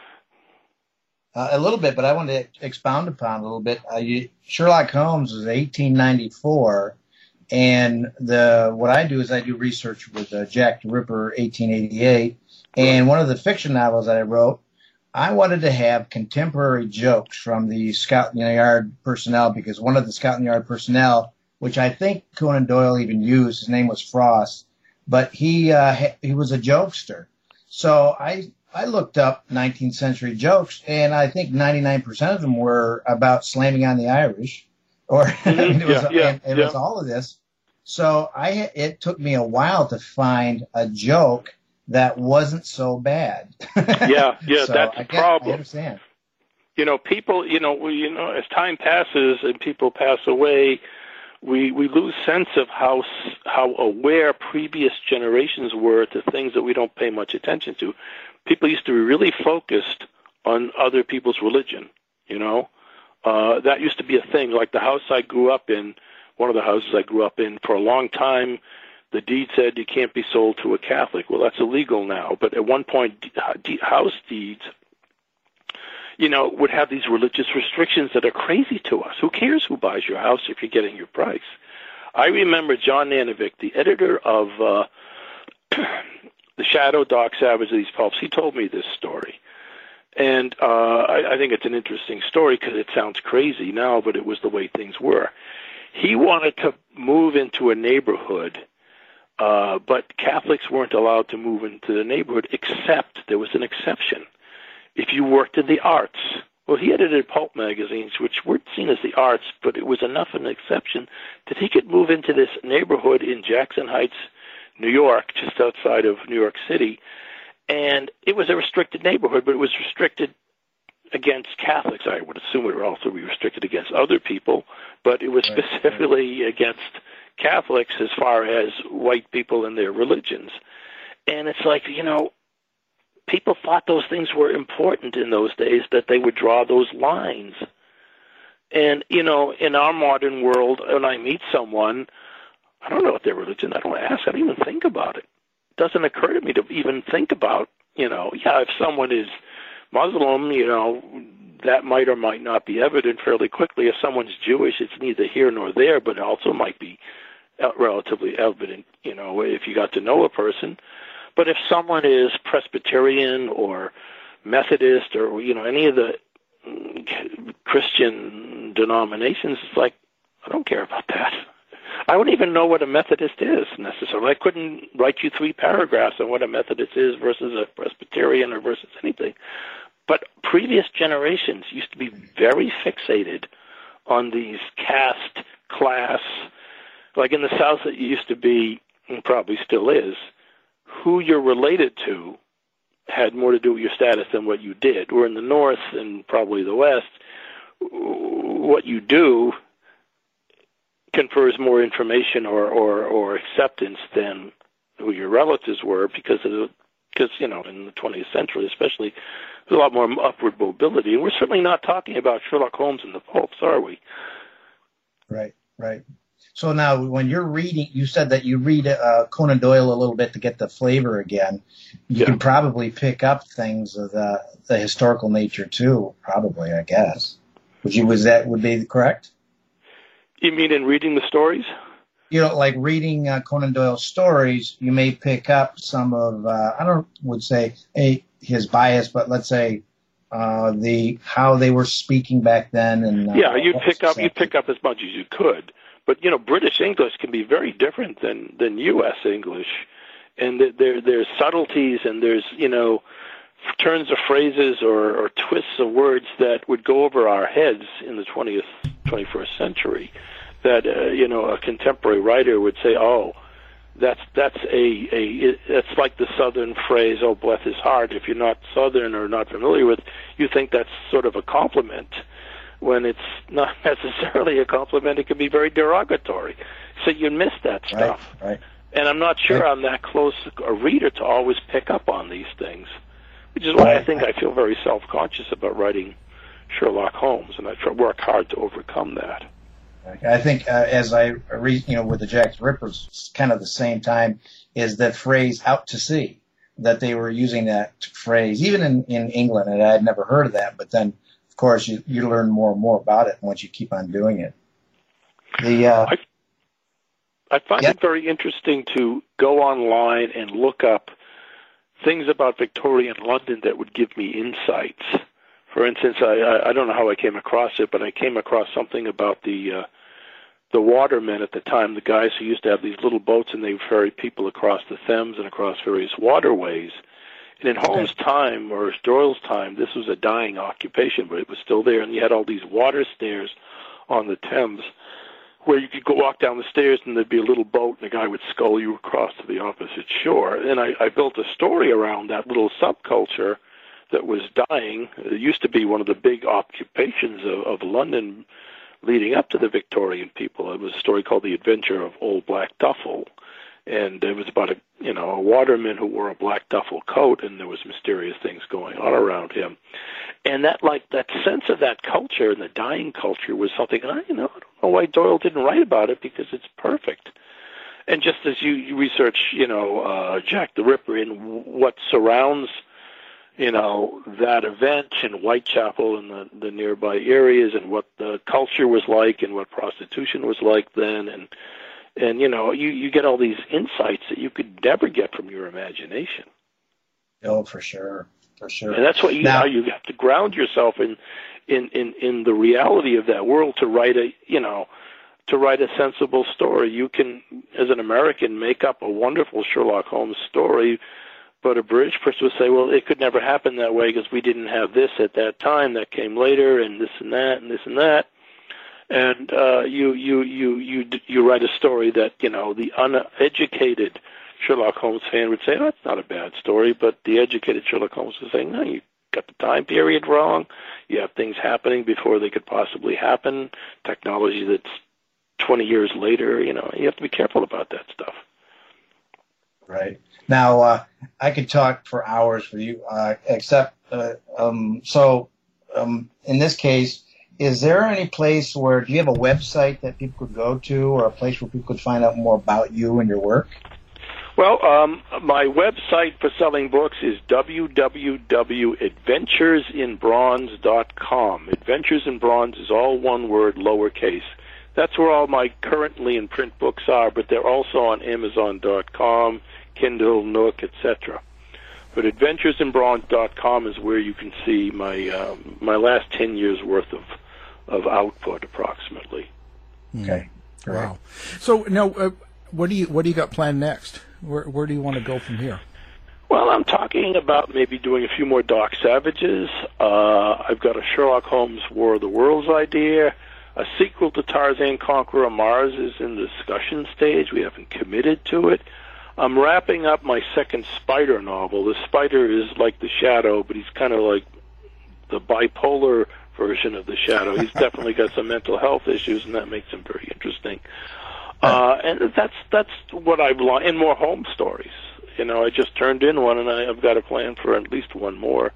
Uh, a little bit, but I wanted to expound upon a little bit. Uh, you, Sherlock Holmes was eighteen ninety-four, and the what I do is I do research with uh, Jack the Ripper, eighteen eighty-eight. And one of the fiction novels that I wrote, I wanted to have contemporary jokes from the Scotland Yard personnel, because one of the Scotland Yard personnel, which I think Conan Doyle even used, his name was Frost, but he uh, he was a jokester. So I I looked up nineteenth century jokes, and I think ninety-nine percent of them were about slamming on the Irish, or
Mm-hmm.
I mean, it was
yeah, yeah,
it
yeah.
was all of this. So I it took me a while to find a joke that wasn't so bad.
Yeah, yeah,
so
that's
I
the
get,
problem.
I understand.
You know, people, you know, we, you know, as time passes and people pass away, we we lose sense of how how aware previous generations were to things that we don't pay much attention to. People used to be really focused on other people's religion, you know. Uh, that used to be a thing. Like the house I grew up in, one of the houses I grew up in, for a long time, the deed said you can't be sold to a Catholic. Well, that's illegal now. But at one point, house deeds, you know, would have these religious restrictions that are crazy to us. Who cares who buys your house if you're getting your price? I remember John Nanovic, the editor of uh, The Shadow, Dark Savage, These Pulps. He told me this story. And uh, I, I think it's an interesting story because it sounds crazy now, but it was the way things were. He wanted to move into a neighborhood, Uh, but Catholics weren't allowed to move into the neighborhood, except there was an exception. If you worked in the arts. Well, he edited pulp magazines, which weren't seen as the arts, but it was enough of an exception that he could move into this neighborhood in Jackson Heights, New York, just outside of New York City. And it was a restricted neighborhood, but it was restricted against Catholics. I would assume it would also be restricted against other people, but it was
Right,
specifically against Catholics as far as white people and their religions. And it's like, you know, people thought those things were important in those days, that they would draw those lines. And, you know, in our modern world, when I meet someone, I don't know what their religion, I don't ask, I don't even think about it. It doesn't occur to me to even think about, you know, yeah, if someone is Muslim, you know, that might or might not be evident fairly quickly. If someone's Jewish, it's neither here nor there, but it also might be relatively evident, you know, if you got to know a person. But if someone is Presbyterian or Methodist or, you know, any of the Christian denominations, it's like, I don't care about that. I wouldn't even know what a Methodist is necessarily. I couldn't write you three paragraphs on what a Methodist is versus a Presbyterian or versus anything. But previous generations used to be very fixated on these caste, class. Like in the South, it used to be, and probably still is, who you're related to had more to do with your status than what you did. Or in the North and probably the West, what you do confers more information or, or, or acceptance than who your relatives were, because of the, because you know, in the twentieth century especially, there's a lot more upward mobility, and we're certainly not talking about Sherlock Holmes and the Popes, are we?
Right, right. So now, when you're reading, you said that you read uh, Conan Doyle a little bit to get the flavor again. You
Yeah.
can probably pick up things of the, the historical nature too. Probably, I guess. Would you? Was that would be correct?
You mean in reading the stories?
You know, like reading uh, Conan Doyle's stories, you may pick up some of uh, I don't would say a, his bias, but let's say uh, the how they were speaking back then. And uh,
Yeah, you pick up you pick up as much as you could. But, you know, British English can be very different than, than U S English. And there there's subtleties and there's, you know, turns of phrases or, or twists of words that would go over our heads in the twentieth, twenty-first century that, uh, you know, a contemporary writer would say, oh, that's that's a, a it's like the Southern phrase, oh, bless his heart. If you're not Southern or not familiar with, you think that's sort of a compliment. When it's not necessarily a compliment, it can be very derogatory. So you miss that stuff.
Right, right.
And I'm not sure I'm that close a reader to always pick up on these things, which is why I think I feel very self-conscious about writing Sherlock Holmes, and I try, work hard to overcome that.
I think uh, as I read, you know, with the Jack the Rippers, it's kind of the same time, is that phrase "out to sea," that they were using that phrase, even in, in England, and I had never heard of that, but then of course, you, you learn more and more about it once you keep on doing it. The uh,
I, I find
yeah.
it very interesting to go online and look up things about Victorian London that would give me insights. For instance, I, I, I don't know how I came across it, but I came across something about the uh, the watermen at the time, the guys who used to have these little boats and they ferried people across the Thames and across various waterways. And in Holmes' time, or Doyle's time, this was a dying occupation, but it was still there. And you had all these water stairs on the Thames where you could go walk down the stairs and there'd be a little boat and the guy would scull you across to the opposite shore. And I, I built a story around that little subculture that was dying. It used to be one of the big occupations of, of London leading up to the Victorian people. It was a story called The Adventure of Old Black Duffel. And it was about a, you know, a waterman who wore a black duffel coat, and there was mysterious things going on around him. And that, like, that sense of that culture and the dying culture was something, I, you know, I don't know why Doyle didn't write about it, because it's perfect. And just as you, you research, you know, uh, Jack the Ripper and what surrounds, you know, that event in Whitechapel and the, the nearby areas, and what the culture was like and what prostitution was like then, and And, you know, you, you get all these insights that you could never get from your imagination.
Oh, for sure. For sure.
And that's what you
now,
know, you have to ground yourself in, in, in, in the reality of that world to write a, you know, to write a sensible story. You can, as an American, make up a wonderful Sherlock Holmes story, but a British person would say, well, it could never happen that way because we didn't have this at that time, that came later, and this and that, and this and that. And uh, you, you, you, you, you write a story that, you know, the uneducated Sherlock Holmes fan would say, oh, that's not a bad story, but the educated Sherlock Holmes is saying, no, you got the time period wrong. You have things happening before they could possibly happen, technology that's twenty years later. You know, you have to be careful about that stuff.
Right. Now, uh, I could talk for hours with you, uh, except, uh, um, so um, in this case, is there any place where, do you have a website that people could go to, or a place where people could find out more about you and your work?
Well, um, my website for selling books is w w w dot adventures in bronze dot com. Adventures in Bronze is all one word, lowercase. That's where all my currently in print books are, but they're also on amazon dot com, Kindle, Nook, et cetera. But adventures in bronze dot com is where you can see my um, my last ten years worth of of output, approximately.
Okay.
Wow. So now, uh, what do you what do you got planned next? Where where do you want to go from here?
Well, I'm talking about maybe doing a few more Doc Savages. Uh, I've got a Sherlock Holmes War of the Worlds idea. A sequel to Tarzan Conqueror of Mars is in the discussion stage. We haven't committed to it. I'm wrapping up my second Spider novel. The Spider is like the Shadow, but he's kind of like the bipolar version of the Shadow. He's definitely got some mental health issues, and that makes him very interesting. Uh, and that's that's what I've learned. And more home stories. You know, I just turned in one, and I, I've got a plan for at least one more.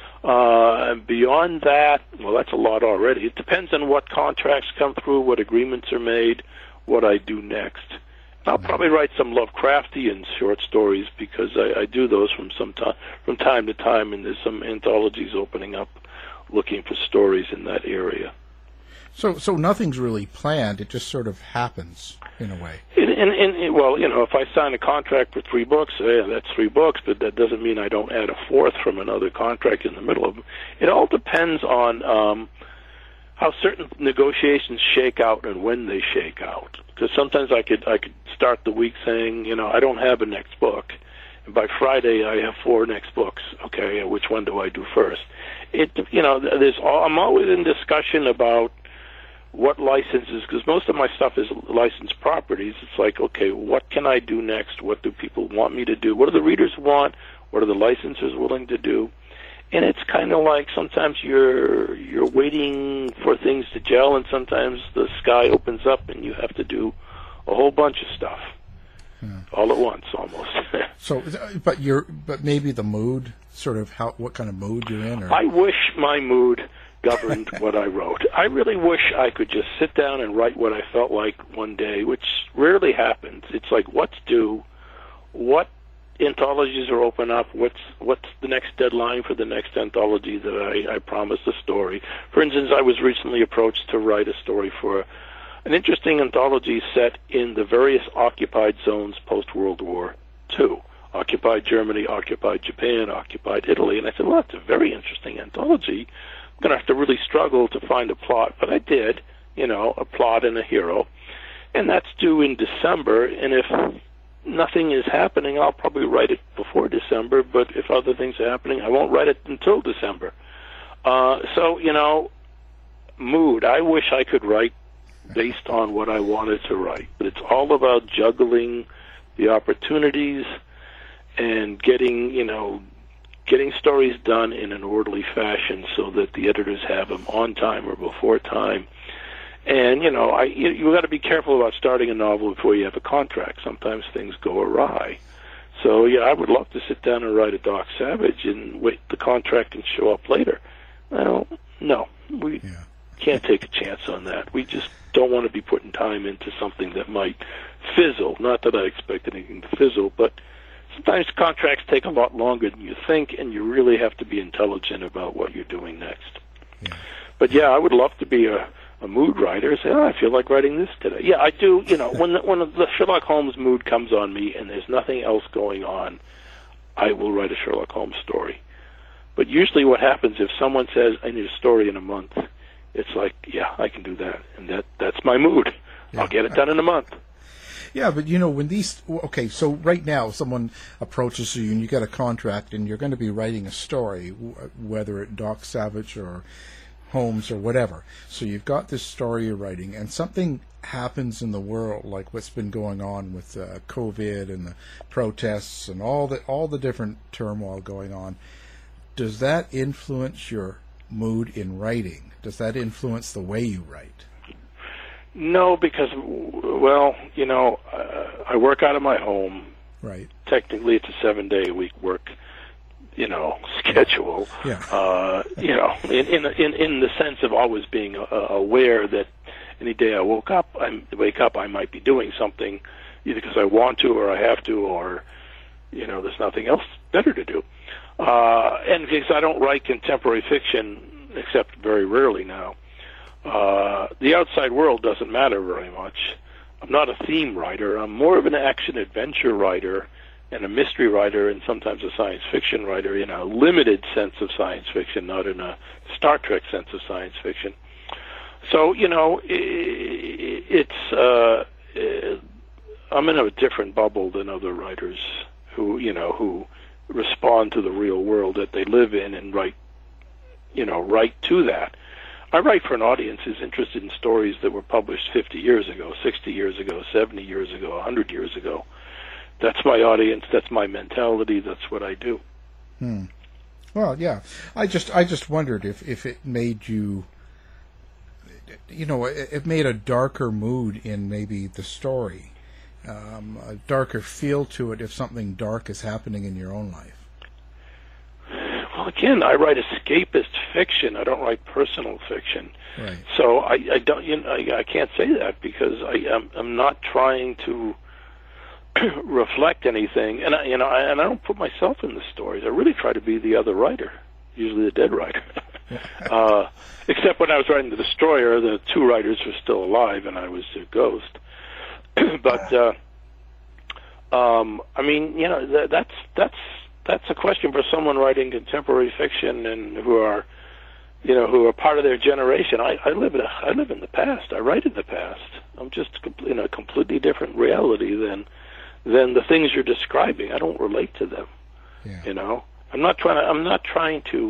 Uh, and beyond that, well, that's a lot already. It depends on what contracts come through, what agreements are made, what I do next. I'll probably write some Lovecraftian short stories because I, I do those from some time, from time to time, and there's some anthologies opening up, looking for stories in that area.
So, so nothing's really planned. It just sort of happens in a way.
And, and, and well, you know, if I sign a contract for three books, yeah, that's three books, but that doesn't mean I don't add a fourth from another contract in the middle of them. It all depends on um, how certain negotiations shake out and when they shake out. Because sometimes I could I could start the week saying, you know, I don't have a next book, and by Friday I have four next books. Okay, which one do I do first? It, you know, there's all, I'm always in discussion about what licenses, because most of my stuff is licensed properties. It's like, okay, what can I do next? What do people want me to do? What do the readers want? What are the licensors willing to do? And it's kind of like sometimes you're you're waiting for things to gel, and sometimes the sky opens up and you have to do a whole bunch of stuff yeah. all at once, almost.
So, but you're but maybe the mood, sort of how what kind of mood you're in. Or?
I wish my mood governed what I wrote. I really wish I could just sit down and write what I felt like one day, which rarely happens. It's like, what's due? What anthologies are open up? What's what's the next deadline for the next anthology that I, I promised a story? For instance, I was recently approached to write a story for an interesting anthology set in the various occupied zones post-World War Two. Occupied Germany, occupied Japan, occupied Italy. And I said, well, that's a very interesting anthology. I'm going to have to really struggle to find a plot, but I did, you know, a plot and a hero. And that's due in December, and if nothing is happening, I'll probably write it before December, but if other things are happening, I won't write it until December. Uh, so, you know, mood. I wish I could write based on what I wanted to write, but it's all about juggling the opportunities and getting, you know, getting stories done in an orderly fashion so that the editors have them on time or before time. And, you know, I you, you got to be careful about starting a novel before you have a contract. Sometimes things go awry. So, yeah, I would love to sit down and write a Doc Savage and wait the contract and show up later. Well, no, we yeah. can't take a chance on that. We just don't want to be putting time into something that might fizzle. Not that I expect anything to fizzle, but sometimes contracts take a lot longer than you think, and you really have to be intelligent about what you're doing next. Yeah. But, yeah, I would love to be a... a mood writer, say, oh, I feel like writing this today. Yeah, I do. You know, when the, when the Sherlock Holmes mood comes on me and there's nothing else going on, I will write a Sherlock Holmes story. But usually what happens if someone says, I need a story in a month, it's like, yeah, I can do that. And that that's my mood. Yeah. I'll get it done in a month.
Yeah, but, you know, when these... Okay, so right now someone approaches you and you get a contract and you're going to be writing a story, whether it's Doc Savage or Holmes or whatever. So you've got this story you're writing, and something happens in the world, like what's been going on with uh, COVID and the protests and all the all the different turmoil going on. Does that influence your mood in writing? Does that influence the way you write?
No, because, well, you know, uh, I work out of my home.
Right.
Technically, it's a seven-day-a-week work you know, schedule.
Yeah.
Uh, you know, in, in in in the sense of always being uh, aware that any day I woke up, I wake up, I might be doing something, either because I want to or I have to, or you know, there's nothing else better to do. Uh, and because I don't write contemporary fiction, except very rarely now, uh, the outside world doesn't matter very much. I'm not a theme writer. I'm more of an action-adventure writer and a mystery writer and sometimes a science fiction writer in a limited sense of science fiction, not in a Star Trek sense of science fiction. So, you know, it's, uh, I'm in a different bubble than other writers who, you know, who respond to the real world that they live in and write, you know, write to that. I write for an audience who's interested in stories that were published fifty years ago, sixty years ago, seventy years ago, one hundred years ago. That's my audience. That's my mentality. That's what I do.
Hmm. Well, yeah. I just I just wondered if, if it made you, you know, it, it made a darker mood in maybe the story, um, a darker feel to it if something dark is happening in your own life.
Well, again, I write escapist fiction. I don't write personal fiction.
Right.
So I, I don't, you know, I, I can't say that because I am I'm not trying to reflect anything, and I, you know, I, and I don't put myself in the stories. I really try to be the other writer, usually the dead writer. uh, except when I was writing The Destroyer, the two writers were still alive, and I was a ghost. But uh, um, I mean, you know, th- that's that's that's a question for someone writing contemporary fiction and who are, you know, who are part of their generation. I, I live in a, I live in the past. I write in the past. I'm just in a completely different reality than than the things you're describing. I don't relate to them.
Yeah.
You know, I'm not trying to. I'm not trying to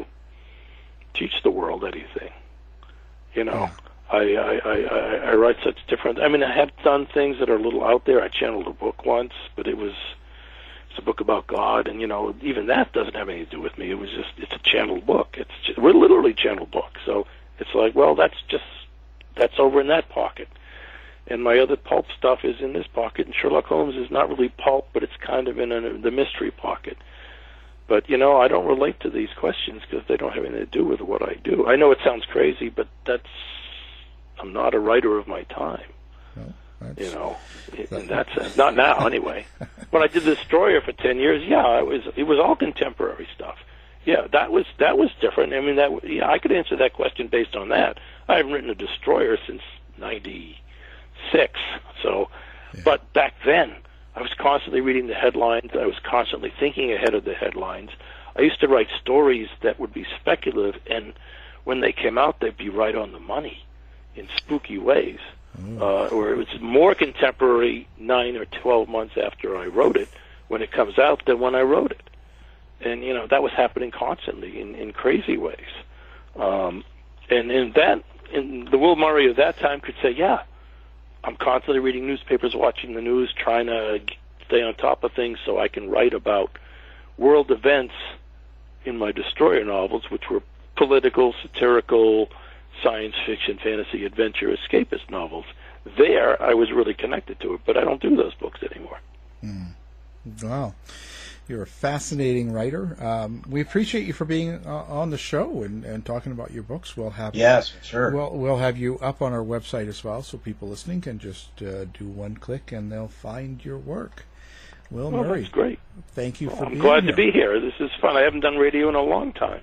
teach the world anything. You know, yeah. I, I, I, I write such different. I mean, I have done things that are a little out there. I channeled a book once, but it was it's a book about God, and you know, even that doesn't have anything to do with me. It was just it's a channeled book. It's just, we're literally channeled book. So it's like, well, that's just that's over in that pocket. And my other pulp stuff is in this pocket, and Sherlock Holmes is not really pulp, but it's kind of in a, the mystery pocket. But, you know, I don't relate to these questions because they don't have anything to do with what I do. I know it sounds crazy, but that's, I'm not a writer of my time.
No,
you know, in that sense. Not now, anyway. When I did The Destroyer for ten years, yeah, it was, it was all contemporary stuff. Yeah, that was, that was different. I mean, that, yeah, I could answer that question based on that. I haven't written a Destroyer since ninety six. So, yeah. But back then, I was constantly reading the headlines. I was constantly thinking ahead of the headlines. I used to write stories that would be speculative, and when they came out, they'd be right on the money in spooky ways. Mm. Uh, or it was more contemporary nine or twelve months after I wrote it when it comes out than when I wrote it. And, you know, that was happening constantly in, in crazy ways. Um, and in that, in the Will Murray of that time could say, yeah, I'm constantly reading newspapers, watching the news, trying to stay on top of things so I can write about world events in my Destroyer novels, which were political, satirical, science fiction, fantasy, adventure, escapist novels. There, I was really connected to it, but I don't do those books anymore.
Mm. Wow. You're a fascinating writer. Um, we appreciate you for being uh, on the show and, and talking about your books. We'll have
yes, sure.
We'll we'll have you up on our website as well, so people listening can just uh, do one click and they'll find your work. Will
well,
Murray,
that's great.
Thank you
well,
for
I'm
being
glad
here.
to be here. This is fun. I haven't done radio in a long time.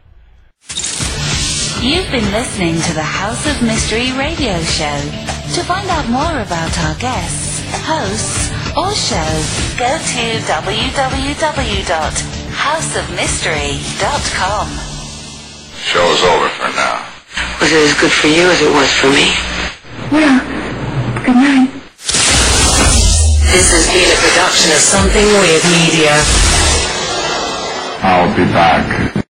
You've been listening to the House of Mystery radio show. To find out more about our guests, hosts, or shows, go to w w w dot house of mystery dot com.
Show's over for now.
Was it as good for you as it was for me?
Well, good night.
This has been a production of Something Weird Media.
I'll be back.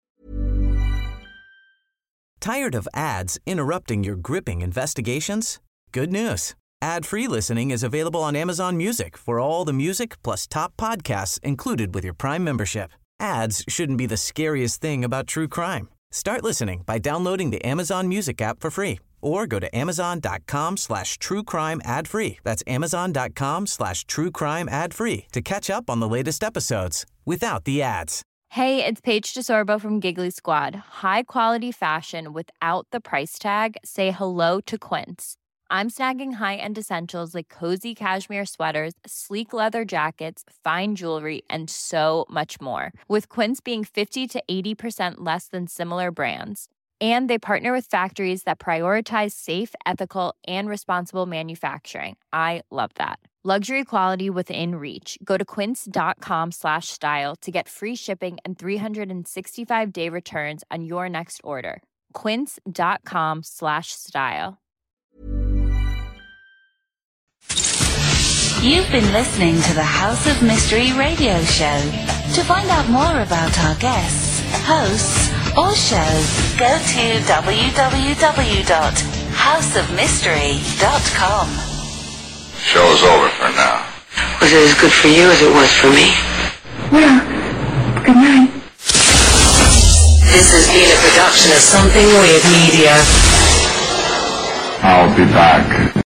Tired of ads interrupting your gripping investigations? Good news. Ad-free listening is available on Amazon Music for all the music plus top podcasts included with your Prime membership. Ads shouldn't be the scariest thing about true crime. Start listening by downloading the Amazon Music app for free or go to amazon.com slash true crime ad free. That's amazon.com slash true crime ad free to catch up on the latest episodes without the ads.
Hey, it's Paige DeSorbo from Giggly Squad. High quality fashion without the price tag. Say hello to Quince. I'm snagging high-end essentials like cozy cashmere sweaters, sleek leather jackets, fine jewelry, and so much more. With Quince being fifty to eighty percent less than similar brands. And they partner with factories that prioritize safe, ethical, and responsible manufacturing. I love that. Luxury quality within reach. Go to quince.com slash style to get free shipping and three sixty-five day returns on your next order. Quince.com slash style.
You've been listening to the House of Mystery radio show. To find out more about our guests, hosts, or shows, go to w w w dot house of mystery dot com.
Show's over for now.
Was it as good for you as it was for me?
Well, good night.
This has been a production of Something Weird Media.
I'll be back.